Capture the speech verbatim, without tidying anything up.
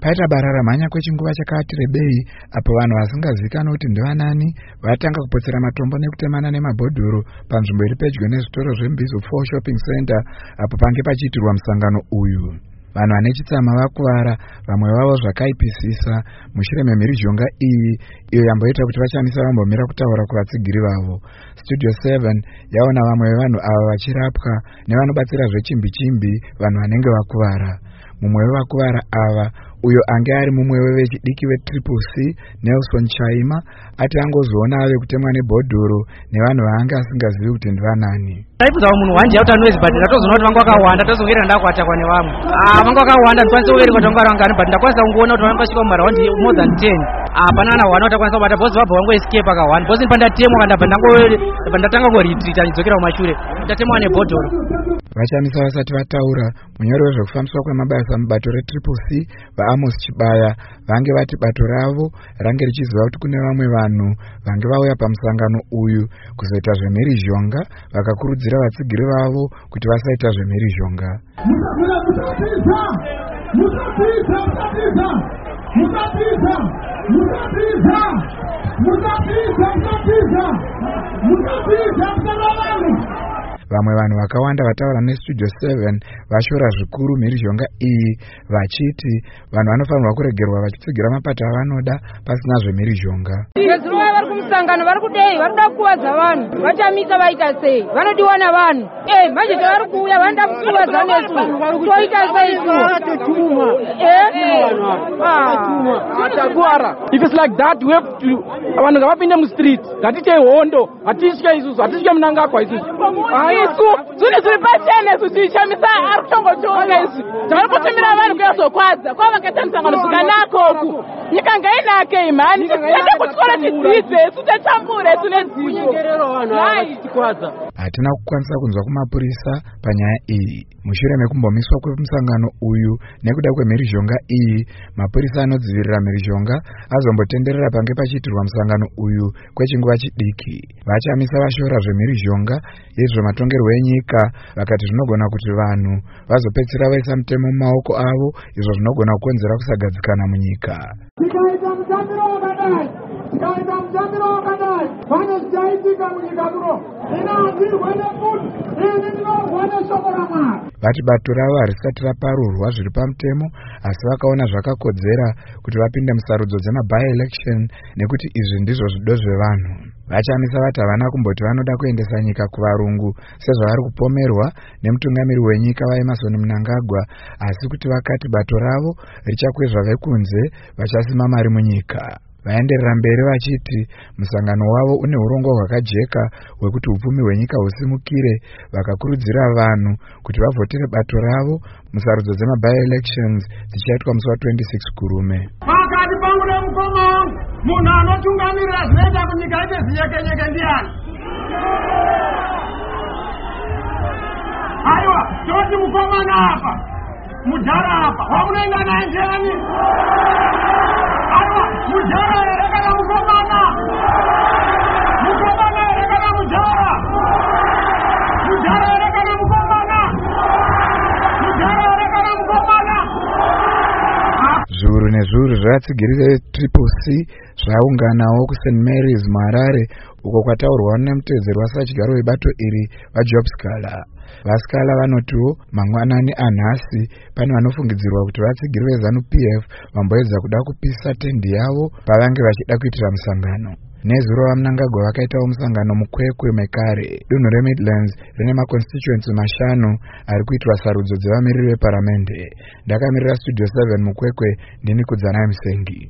Paita bara ramhanya kwechinguva chakati rebei apo vanhu vasingazivikanwa kuti ndivanani vatanga kupotsera matombo nekutemana nemabhodhoro panzvimbo iri pedyo nezvitoro zveMbizo four Shopping Center apo pange pachiitirwa musangano uyu. Vanhu vane chitsama vakuvara, vamwe vavo zvakaipisisa mushure memhirizhonga iyi iyo yamboita kuti vachamisa vambomira kutaura kuvatsigiri vavo. Studio seven yaona vamwe vevanhu ava vachirapwa nevanobatsira zvechimbi-chimbi vanhu vanenge vakuvara. Mumwe wevakuvara ava uyo ange ari mumwe wevechidiki weTriple C, Nelson Chaima, ati angozoona ave kutemwa nebhodhoro nevanhu vaanga asingazivi kuti ndivanani. Taibvunza munhu wanje kuti anwezi but ndatozoona kuti vanga vakawanda, tozongera ndakwatakwa nevamwe. Ah, vanga vakawanda ndikwanisa kuverenga kuti vanga vakawanda but ndakwanisa kungoona kuti vanga vasvika mumaraundi more than ten. Ah, pana vana wana vatakwanisa kubata bhozi vabva vango escape akawanda. Bhozi pandatemwa kana ndabva ndango ndabva ndatanga kuretreat ndidzokera kumashure. Ndatemwa nebhodhoro. Vachamisa vasati vataura, munyori wezvekufambiswa kwemabasa mubato reTriple C vaAmos Chibaya vange vati bato ravo range richiziva kuti kune vamwe vanhu vange vauya pamusangano uyu kuzoita zvemhirizhonga, vakakurudzira vatsigiri vavo kuti vasaita zvemhirizhonga. Vamwe vanhu vakawanda vataura neStudio seven vashora zvikuru mhirizhonga iyi vachiti vanhu vanofanirwa kuregerwa vachitsigira mapato avanoda pasina zvemhirizhonga. Vezirova vari kumusangano vari kudei, vari kuda kukuvadza vanhu, vachamisa vaita sei? Vanodiwa navanhu. Eh, manje vari kuuya vanoda kukuvadza nesu. Toita sei tu? Eh? Atagwara. If it's like that we have to vanhu ngavapinde mustreet. Ngatite hondo, hatitye isusu, hatitye Mnangagwa isusu. Isu, zvine zviri pachene isu tichamisa ari kutongotonga isu. Tinopotemera vanhu kuyazokwadza, kwava vakaita musangano zvakanaka uku. Nyika ngainake imani, tiende kuchikora tidzidze, isu techambura isu nedzidzo. Hatina kukwanisa kunzwa kumapurisa panyaya iyi. Mushure mekumbomiswa kwemusangano uyu nekuda kwemhirizhonga iyi, mapurisa anodzivirira mhirizhonga azombotenderera pange pachiitirwa musangano uyu kwechinguva chidiki. Vachamisa vashora zvemhirizhonga yezvematongerwo enyika vakati zvinogona kuti vanhu vazopedzisira vaisa mutemo mumaoko avo, izvo zvinogona kukonzera kusagadzikana munyika. Tikaita mutambiro wakadai, tikaita mutambiro wakadai, pane zvichaitika munyika muno. Ina handirwe nemunhu, ini ndinorwa neshoko raMwari. Vati bato ravo harisati raparurwa zviri pamutemo, asi vakaona zvakakodzera kuti vapinde musarudzo dzema-by-election nekuti izvi ndizvo zvido zvevanhu. Vachamisa vati havana kumboti vanoda kuendesa nyika kuvarungu sezvavari kupomerwa nemutungamiri wenyika vaEmmerson Mnangagwa, asi kuti vakati bato ravo richakwezva vekunze vachasima mari munyika. Vaenderera mberi vachiti musangano wavo une urongo hwakajeka hwekuti upfumi hwenyika husimukire, vakakurudzira vanhu kuti vavhotere bato ravo musarudzo dzema-by-elections dzichaitwa musi wa26 Kurume. Pakati pangu nemukoma wangu, munhu anotungamirira zvinoita kuti nyika ite zinyeke-nyeke ndiani? Aiwa, toti mukomana apa, mujara apa, wamunoenda naye ndiani? Aiwa, mujara here kana mukomana? Mukomana here kana mujara? Mujara here kana mukomana? Mujara here kana mukomana? Zviuru nezviuru zvevatsigiri veTriple C zvaunganawo kuSaint Mary's Marare uko kwataurwa nemutevedzeri wasachigaro webato iri vaJob Scala. Vaskala vanotiwo mangwanani anhasi pane vanofungidzirwa kuti vatsigiri veZANU P F vamboedza kuda kupisa tendi yavo pavange vachida kuitira musangano. Nezuro Mnangagwa vakaitawo musangano mukwekwe mekare. Dunhu reMidlands rine maconstituency mashanu ari kuitwa sarudzo dzevamiriri veparamende. Ndakamirira Studio seven mukwekwe, ndini Kudzanai Musengi.